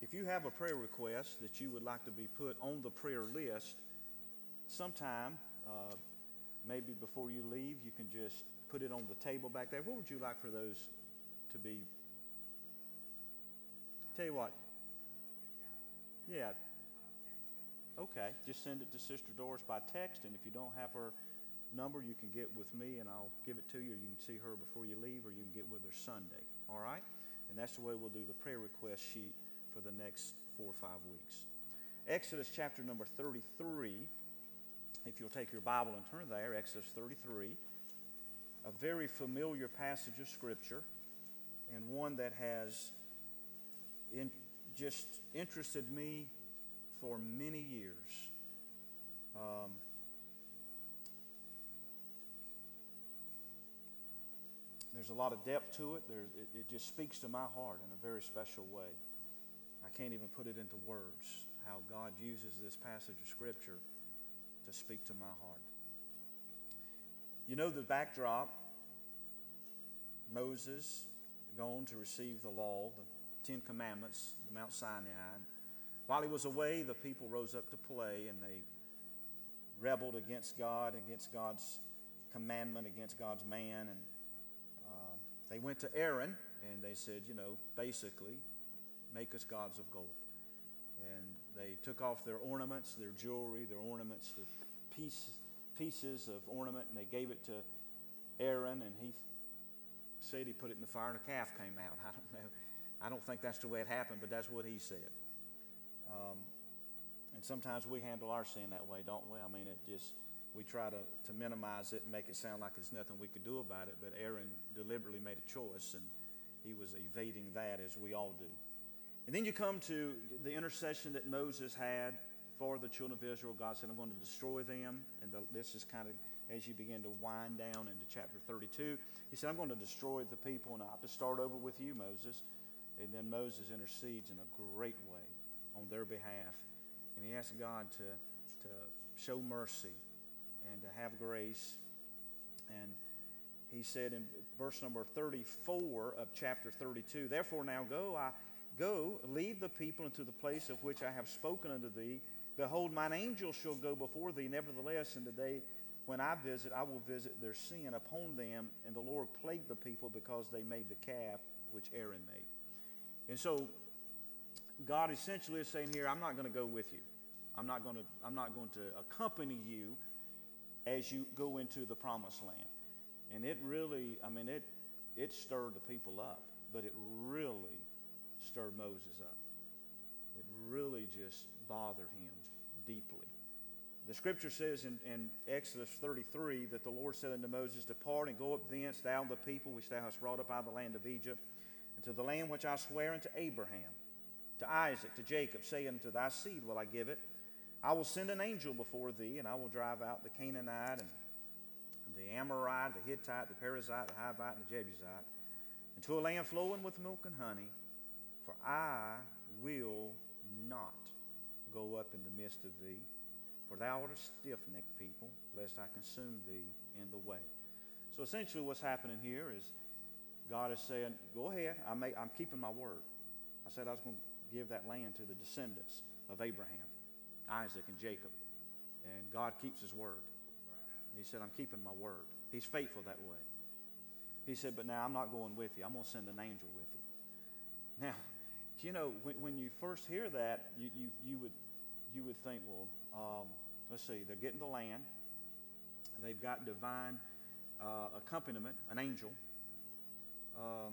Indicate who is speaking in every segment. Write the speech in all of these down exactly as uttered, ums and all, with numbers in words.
Speaker 1: if you have a prayer request that you would like to be put on the prayer list, sometime, uh, maybe before you leave, you can just put it on the table back there. What would you like for those to be? Tell you what. Yeah. Okay. Just send it to Sister Doris by text, and if you don't have her number, you can get with me, and I'll give it to you, or you can see her before you leave, or you can get with her Sunday. All right? And that's the way we'll do the prayer request sheet for the next four or five weeks. Exodus chapter number thirty-three. If you'll take your Bible and turn there, Exodus thirty-three, a very familiar passage of Scripture, and one that has in, just interested me for many years. Um, there's a lot of depth to it. There, it. It just speaks to my heart in a very special way. I can't even put it into words, how God uses this passage of Scripture to speak to my heart. You know the backdrop. Moses gone to receive the law, the Ten Commandments, the Mount Sinai. And while he was away, the people rose up to play, and they rebelled against God, against God's commandment, against God's man. And uh, they went to Aaron, and they said, you know, basically, make us gods of gold. And they took off their ornaments, their jewelry, their ornaments, the piece, pieces of ornament, and they gave it to Aaron, and he said he put it in the fire, and a calf came out. I don't know. I don't think that's the way it happened, but that's what he said. Um, and sometimes we handle our sin that way, don't we? I mean, it just, we try to, to minimize it and make it sound like there's nothing we could do about it, but Aaron deliberately made a choice, and he was evading that, as we all do. And then you come to the intercession that Moses had for the children of Israel. God said, I'm going to destroy them. And the, this is kind of as you begin to wind down into chapter thirty-two. He said, I'm going to destroy the people, and I have to start over with you, Moses. And then Moses intercedes in a great way on their behalf. And he asks God to, to show mercy and to have grace. And he said in verse number thirty-four of chapter thirty-two, therefore now go, I go, lead the people into the place of which I have spoken unto thee. Behold, mine angel shall go before thee. Nevertheless, in the day when I visit, I will visit their sin upon them. And the Lord plagued the people because they made the calf which Aaron made. And so God essentially is saying here, I'm not going to go with you. I'm not going to, I'm not going to accompany you as you go into the promised land. And it really, I mean, it, it stirred the people up, but it really stirred Moses up. It really just bothered him deeply. The scripture says in, in Exodus thirty-three that the Lord said unto Moses, depart and go up thence, thou and the people which thou hast brought up out of the land of Egypt, and to the land which I swear unto Abraham, to Isaac, to Jacob, saying, unto thy seed will I give it. I will send an angel before thee, and I will drive out the Canaanite, and the Amorite, the Hittite, the Perizzite, the Hivite, and the Jebusite, into a land flowing with milk and honey, for I will not go up in the midst of thee, for thou art a stiff-necked people, lest I consume thee in the way. So essentially what's happening here is God is saying, go ahead, I may, I'm keeping my word. I said I was going to give that land to the descendants of Abraham, Isaac, and Jacob. And God keeps his word. He said, I'm keeping my word. He's faithful that way. He said, but now I'm not going with you. I'm going to send an angel with you. Now, you know, when, when you first hear that, you, you, you would you would think, well, um, let's see, they're getting the land. They've got divine uh, accompaniment, an angel. Um,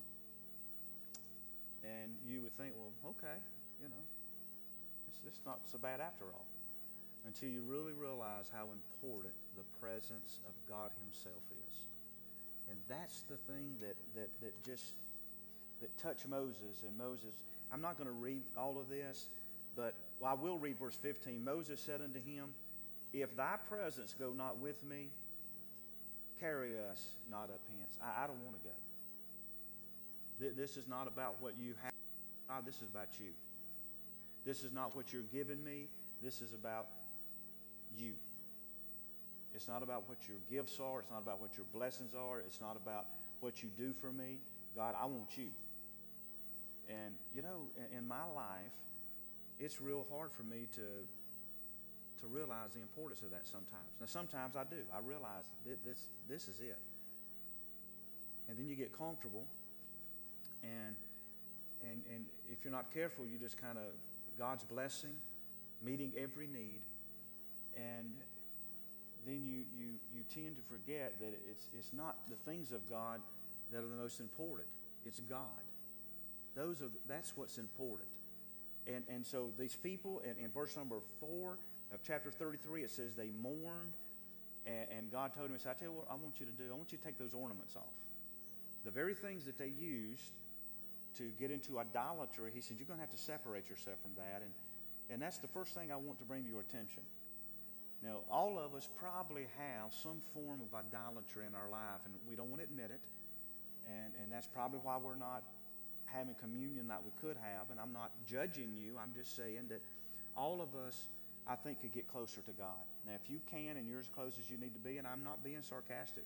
Speaker 1: and you would think, well, okay, you know, it's, it's not so bad after all. Until you really realize how important the presence of God himself is. And that's the thing that, that, that just, that touched Moses. And Moses, I'm not going to read all of this, but well, I will read verse fifteen. Moses said unto him, if thy presence go not with me, carry us not up hence. I, I don't want to go. Th- this is not about what you have. God, this is about you. This is not what you're giving me. This is about you. It's not about what your gifts are. It's not about what your blessings are. It's not about what you do for me. God, I want you. And, you know, in, in my life, it's real hard for me to to realize the importance of that sometimes. Now, sometimes I do. I realize that this, this is it. And then you get comfortable, and, and, and if you're not careful, you just kind of, God's blessing, meeting every need, and then you, you, you tend to forget that it's, it's not the things of God that are the most important. It's God. Those are, that's what's important. And, and so these people, in, in verse number four of chapter thirty-three, it says they mourned, and, and God told him, he said, I tell you what I want you to do. I want you to take those ornaments off. The very things that they used to get into idolatry, he said, you're going to have to separate yourself from that. And, and that's the first thing I want to bring to your attention. Now, all of us probably have some form of idolatry in our life, and we don't want to admit it. And, and that's probably why we're not having communion like we could have. And I'm not judging you. I'm just saying that all of us, I think, could get closer to God. Now, if you can and you're as close as you need to be, and I'm not being sarcastic.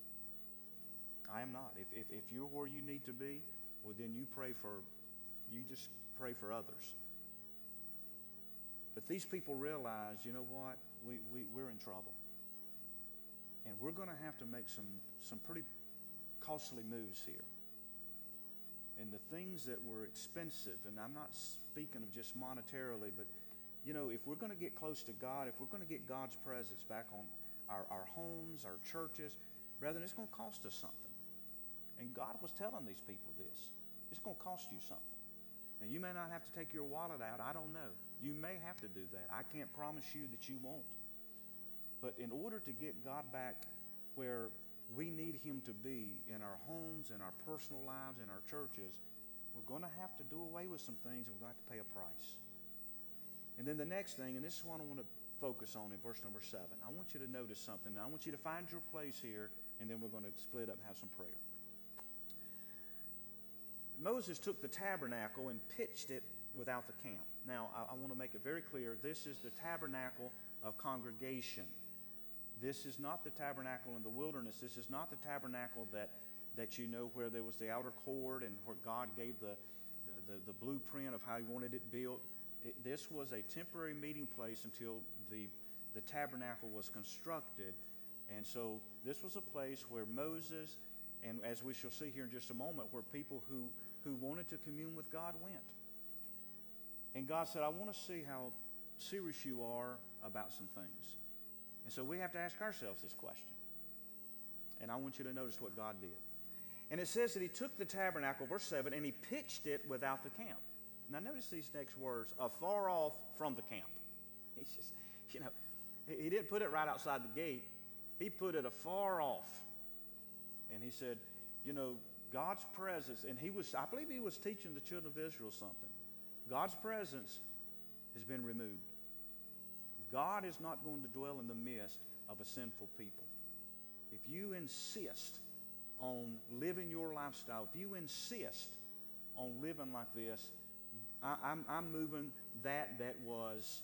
Speaker 1: I am not. If, if, if you're where you need to be, well, then you pray for, you just pray for others. But these people realize, you know what, we, we, we're in trouble. And we're going to have to make some, some pretty costly moves here. And the things that were expensive, and I'm not speaking of just monetarily, but, you know, if we're going to get close to God, if we're going to get God's presence back on our, our homes, our churches, brethren, it's going to cost us something. And God was telling these people this. It's going to cost you something. Now, you may not have to take your wallet out. I don't know. You may have to do that. I can't promise you that you won't. But in order to get God back where we need him to be in our homes, in our personal lives, in our churches, we're going to have to do away with some things, and we're going to have to pay a price. And then the next thing, and this is what I want to focus on in verse number seven. I want you to notice something. Now, I want you to find your place here, and then we're going to split up and have some prayer. Moses took the tabernacle and pitched it without the camp. Now, I, I want to make it very clear, this is the tabernacle of congregation. This is not the tabernacle in the wilderness. This is not the tabernacle that, that you know where there was the outer court and where God gave the, the, the blueprint of how he wanted it built. It, this was a temporary meeting place until the, the tabernacle was constructed. And so this was a place where Moses, and as we shall see here in just a moment, where people who who wanted to commune with God went. And God said, I want to see how serious you are about some things. And so we have to ask ourselves this question. And I want you to notice what God did. And it says that he took the tabernacle, verse seven, and he pitched it without the camp. Now notice these next words, afar off from the camp. He's just, you know, he didn't put it right outside the gate. He put it afar off. And he said, you know, God's presence, and he was, I believe he was teaching the children of Israel something. God's presence has been removed. God is not going to dwell in the midst of a sinful people. If you insist on living your lifestyle, if you insist on living like this, I, I'm, I'm moving that that was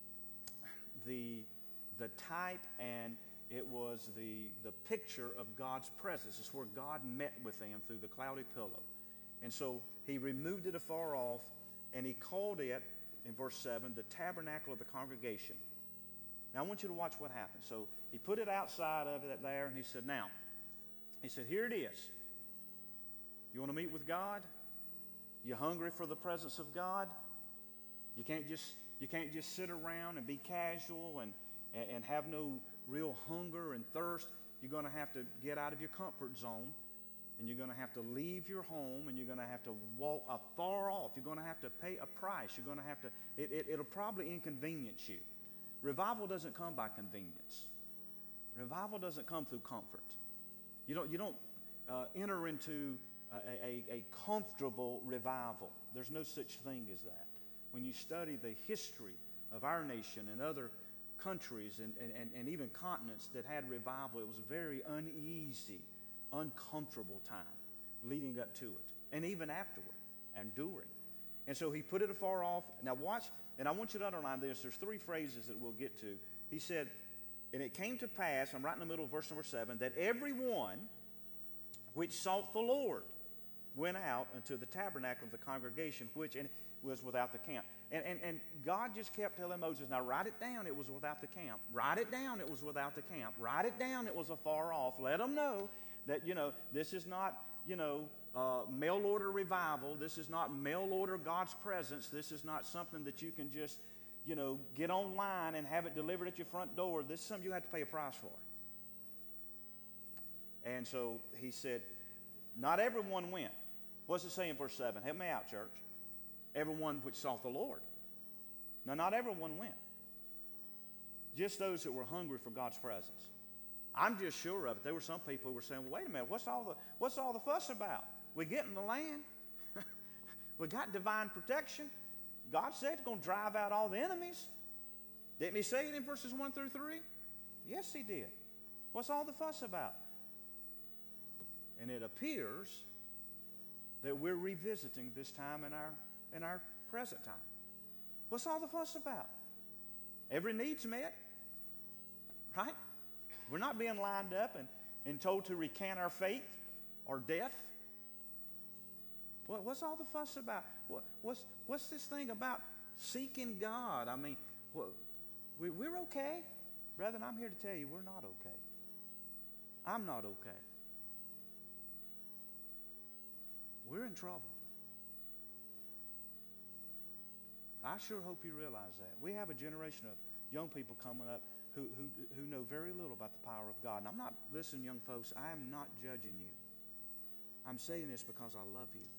Speaker 1: the, the type, and it was the, the picture of God's presence. It's where God met with them through the cloudy pillow. And so he removed it afar off, and he called it, in verse seven, the tabernacle of the congregation. Now I want you to watch what happened. So he put it outside of it there, and he said, now, he said, here it is. You want to meet with God? You hungry for the presence of God? You can't just, you can't just sit around and be casual and, and have no real hunger and thirst. You're going to have to get out of your comfort zone, and you're going to have to leave your home, and you're going to have to walk afar off. You're going to have to pay a price. You're going to have to, it, it, it'll probably inconvenience you. Revival doesn't come by convenience. Revival doesn't come through comfort. You don't, you don't uh, enter into a, a, a comfortable revival. There's no such thing as that. When you study the history of our nation and other countries and, and, and even continents that had revival, it was a very uneasy, uncomfortable time leading up to it, and even afterward and during. And so he put it afar off. Now watch, and I want you to underline this. There's three phrases that we'll get to. He said, and it came to pass, I'm right in the middle of verse number seven, that everyone which sought the Lord went out unto the tabernacle of the congregation, which in, was without the camp. And, and, and God just kept telling Moses, now write it down, it was without the camp. Write it down, it was without the camp. Write it down, it was afar off. Let them know that, you know, this is not, you know, uh, mail order revival. This is not mail order God's presence. This is not something that you can just, you know, get online and have it delivered at your front door. This is something you have to pay a price for. And so he said, not everyone went. What's it say in verse seven? Help me out, church. Everyone which sought the Lord. Now, not everyone went. Just those that were hungry for God's presence. I'm just sure of it. There were some people who were saying, well, wait a minute, what's all the, what's all the fuss about? We get in the land. We got divine protection. God said He's going to drive out all the enemies. Didn't He say it in verses one through three? Yes, He did. What's all the fuss about? And it appears that we're revisiting this time in our, in our present time. What's all the fuss about? Every need's met, right? We're not being lined up and, and told to recant our faith or death. What, what's all the fuss about? What, what's, what's this thing about seeking God? I mean, what, we, we're okay. Brethren, I'm here to tell you we're not okay. I'm not okay. We're in trouble. I sure hope you realize that. We have a generation of young people coming up who, who, who know very little about the power of God. And I'm not, listen, young folks, I am not judging you. I'm saying this because I love you.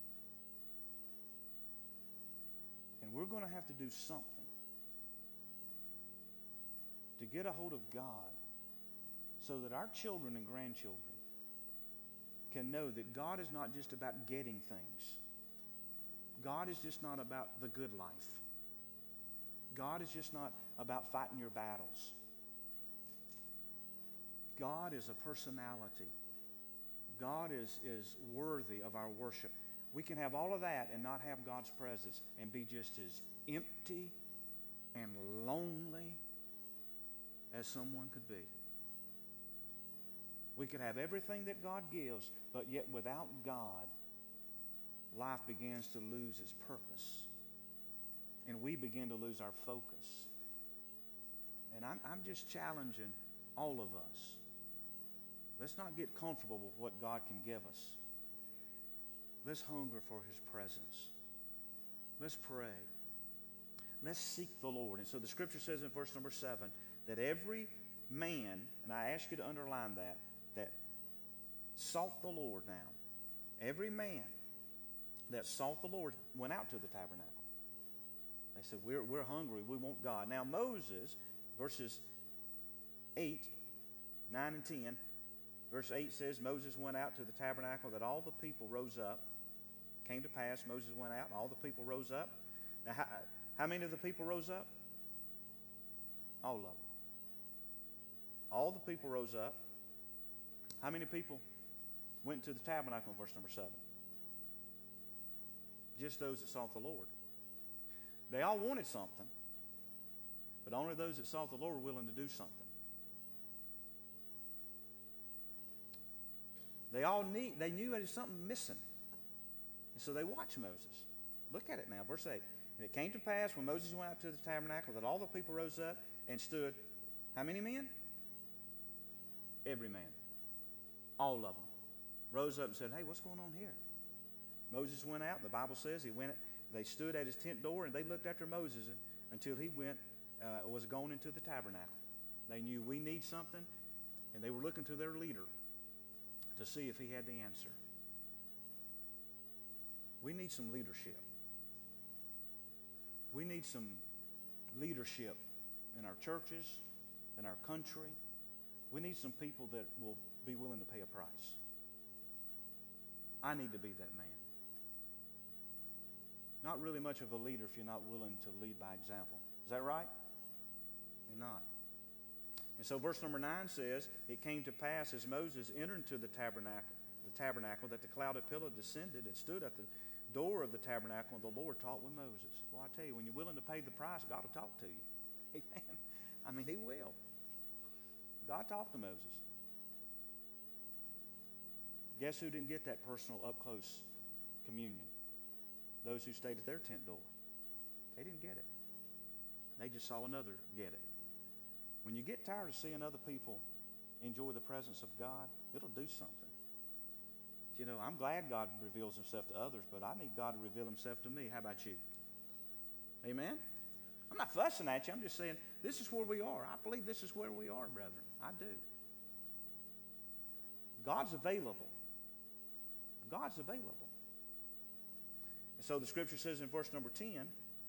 Speaker 1: And we're going to have to do something to get a hold of God so that our children and grandchildren can know that God is not just about getting things. God is just not about the good life. God is just not about fighting your battles. God is a personality. God is, is worthy of our worship. We can have all of that and not have God's presence and be just as empty and lonely as someone could be. We could have everything that God gives, but yet without God, life begins to lose its purpose. And we begin to lose our focus. And I'm, I'm just challenging all of us. Let's not get comfortable with what God can give us. Let's hunger for His presence. Let's pray. Let's seek the Lord. And so the scripture says in verse number seven that every man, and I ask you to underline that, that sought the Lord now. Every man that sought the Lord went out to the tabernacle. They said, we're, we're hungry. We want God. Now Moses, verses eight, nine, and ten, verse eight says, Moses went out to the tabernacle that all the people rose up. Came to pass, Moses went out, all the people rose up. Now, how, how many of the people rose up? All of them. All the people rose up. How many people went to the tabernacle in verse number seven? Just those that sought the Lord. They all wanted something, but only those that sought the Lord were willing to do something. They all need, they knew there was something missing. And so they watched Moses. Look at it now, verse eight. And it came to pass when Moses went out to the tabernacle that all the people rose up and stood. How many men? Every man. All of them. Rose up and said, hey, what's going on here? Moses went out. The Bible says he went. They stood at his tent door and they looked after Moses until he went, uh, was gone into the tabernacle. They knew we need something, and they were looking to their leader to see if he had the answer. We need some leadership. We need some leadership in our churches, in our country. We need some people that will be willing to pay a price. I need to be that man. Not really much of a leader if you're not willing to lead by example. Is that right? You're not. And so verse number nine says, it came to pass as Moses entered into the tabernacle, the tabernacle that the clouded pillar descended and stood at the door of the tabernacle, and the Lord talked with Moses. Well, I tell you, when you're willing to pay the price, God will talk to you. Amen. I mean, He will. God talked to Moses. Guess who didn't get that personal, up-close communion? Those who stayed at their tent door. They didn't get it. They just saw another get it. When you get tired of seeing other people enjoy the presence of God, it'll do something. You know, I'm glad God reveals himself to others, but I need God to reveal himself to me. How about you? Amen? I'm not fussing at you. I'm just saying this is where we are. I believe this is where we are, brethren. I do. God's available. God's available. And so the scripture says in verse number ten,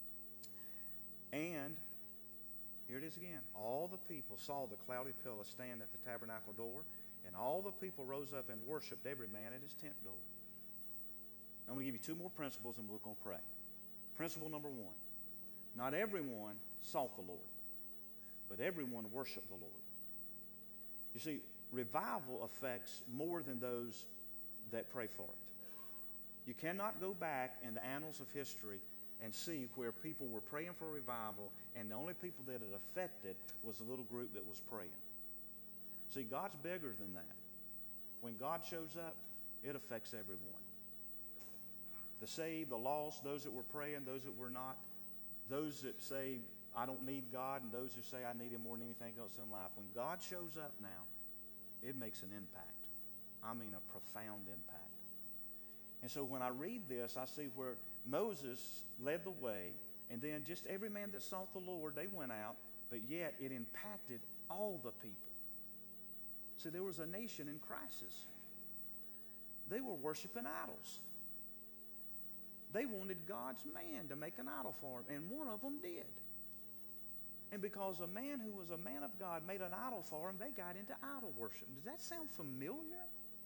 Speaker 1: and here it is again. All the people saw the cloudy pillar stand at the tabernacle door, and all the people rose up and worshiped every man at his tent door. I'm going to give you two more principles and we're going to pray. Principle number one. Not everyone sought the Lord, but everyone worshiped the Lord. You see, revival affects more than those that pray for it. You cannot go back in the annals of history and see where people were praying for revival and the only people that it affected was the little group that was praying. See, God's bigger than that. When God shows up, it affects everyone. The saved, the lost, those that were praying, those that were not, those that say, I don't need God, and those who say, I need him more than anything else in life. When God shows up now, it makes an impact. I mean a profound impact. And so when I read this, I see where Moses led the way, and then just every man that sought the Lord, they went out, but yet it impacted all the people. See, there was a nation in crisis. They were worshiping idols. They wanted God's man to make an idol for them, and one of them did. And because a man who was a man of God made an idol for him, they got into idol worship. Does that sound familiar?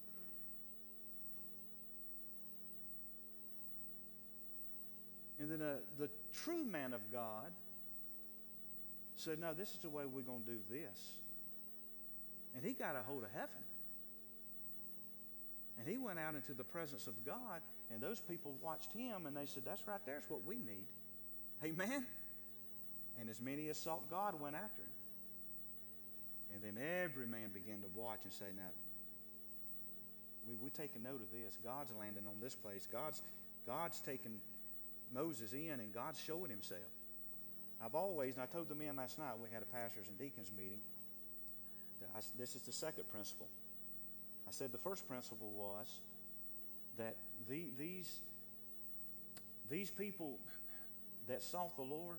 Speaker 1: And then uh, the true man of God said, no, this is the way we're going to do this. And he got a hold of heaven. And he went out into the presence of God, and those people watched him, and they said, that's right there, it's what we need. Amen? And as many as sought God went after him. And then every man began to watch and say, now, we, we take a note of this. God's landing on this place. God's, God's taking Moses in, and God's showing himself. I've always, and I told the men last night, we had a pastors and deacons meeting, that I, this is the second principle. I said the first principle was that the, these, these people that sought the Lord,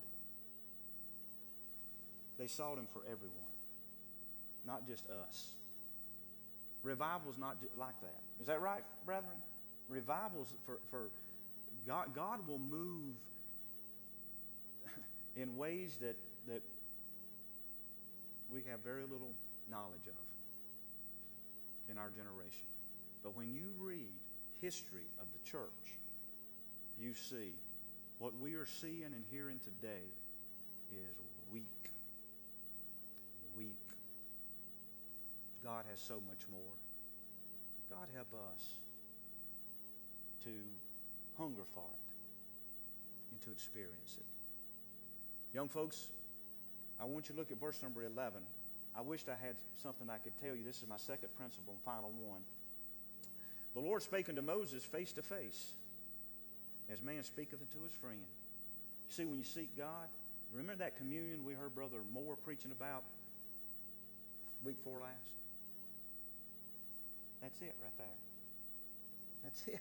Speaker 1: they sought him for everyone, not just us. Revival's not like that. Is that right, brethren? Revival's for, for God, God will move in ways that, that we have very little knowledge of in our generation. But when you read history of the church, you see what we are seeing and hearing today is weak. Weak. God has so much more. God help us to hunger for it and to experience it. Young folks, I want you to look at verse number eleven. I wished I had something I could tell you. This is my second principle and final one. The Lord spake unto Moses face to face, as man speaketh unto his friend. You see, when you seek God, remember that communion we heard Brother Moore preaching about week four last? That's it right there. That's it.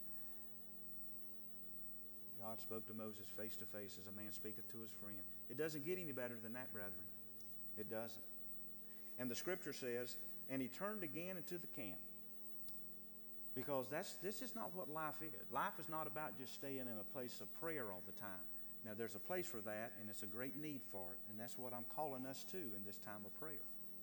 Speaker 1: God spoke to Moses face to face as a man speaketh to his friend. It doesn't get any better than that, brethren. It doesn't. And the scripture says, and he turned again into the camp. Because that's this is not what life is. Life is not about just staying in a place of prayer all the time. Now, there's a place for that, and it's a great need for it. And that's what I'm calling us to in this time of prayer.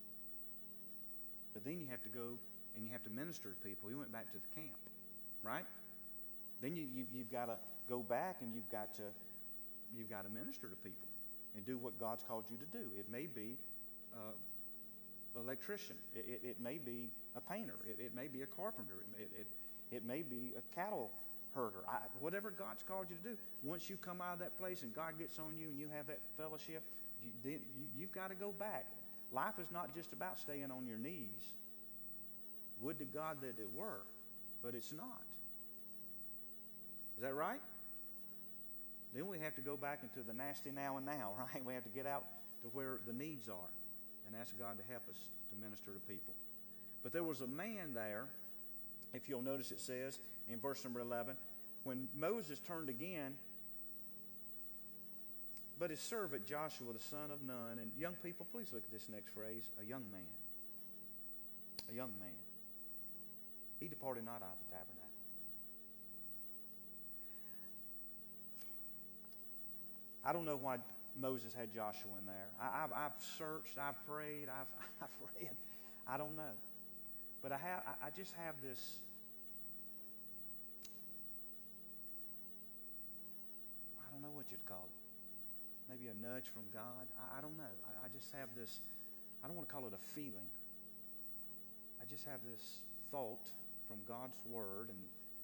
Speaker 1: But then you have to go and you have to minister to people. We went back to the camp, right? Then you, you, you've got to go back and you've got to you've got to minister to people and do what God's called you to do. It may be uh, electrician. It, it, it may be a painter. It, it may be a carpenter. It, it, it may be a cattle herder. I, whatever God's called you to do. Once you come out of that place and God gets on you and you have that fellowship, you, then you, you've got to go back. Life is not just about staying on your knees. Would to God that it were. but it's not. Is that right? Then we have to go back into the nasty now and now, right? We have to get out to where the needs are and ask God to help us to minister to people. But there was a man there, if you'll notice it says in verse number eleven, when Moses turned again, but his servant Joshua the son of Nun, and young people, please look at this next phrase, a young man. A young man. He departed not out of the tabernacle. I don't know why Moses had Joshua in there. I, I've, I've searched, I've prayed, I've, I've read. I don't know. But I, have, I, I just have this, I don't know what you'd call it. Maybe a nudge from God. I, I don't know. I, I just have this, I don't want to call it a feeling. I just have this thought from God's Word. And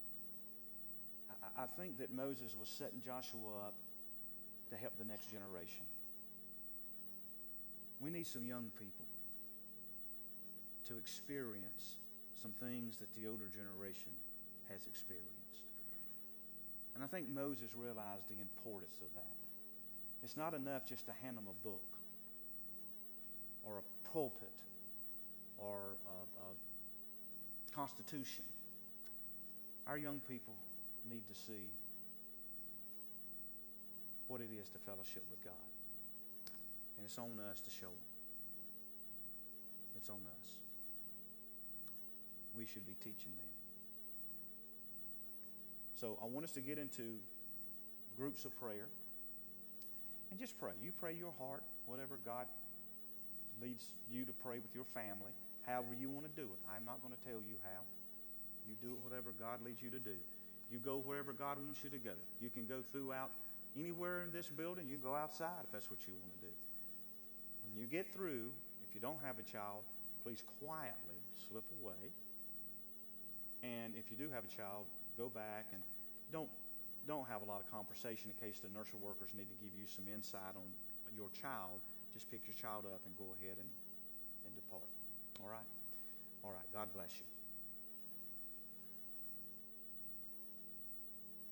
Speaker 1: I, I think that Moses was setting Joshua up to help the next generation. We need some young people to experience some things that the older generation has experienced. And I think Moses realized the importance of that. It's not enough just to hand them a book or a pulpit or a, a constitution. Our young people need to see what it is to fellowship with God. And it's on us to show them. It's on us. We should be teaching them. So I want us to get into groups of prayer. And just pray. You pray your heart, whatever God leads you to pray with your family, however you want to do it. I'm not going to tell you how. You do it whatever God leads you to do. You go wherever God wants you to go. You can go throughout anywhere in this building. You go outside if that's what you want to do. When you get through, if you don't have a child, please quietly slip away. And if you do have a child, go back and don't don't have a lot of conversation in case the nursery workers need to give you some insight on your child. Just pick your child up and go ahead and, and depart. All right? All right. God bless you.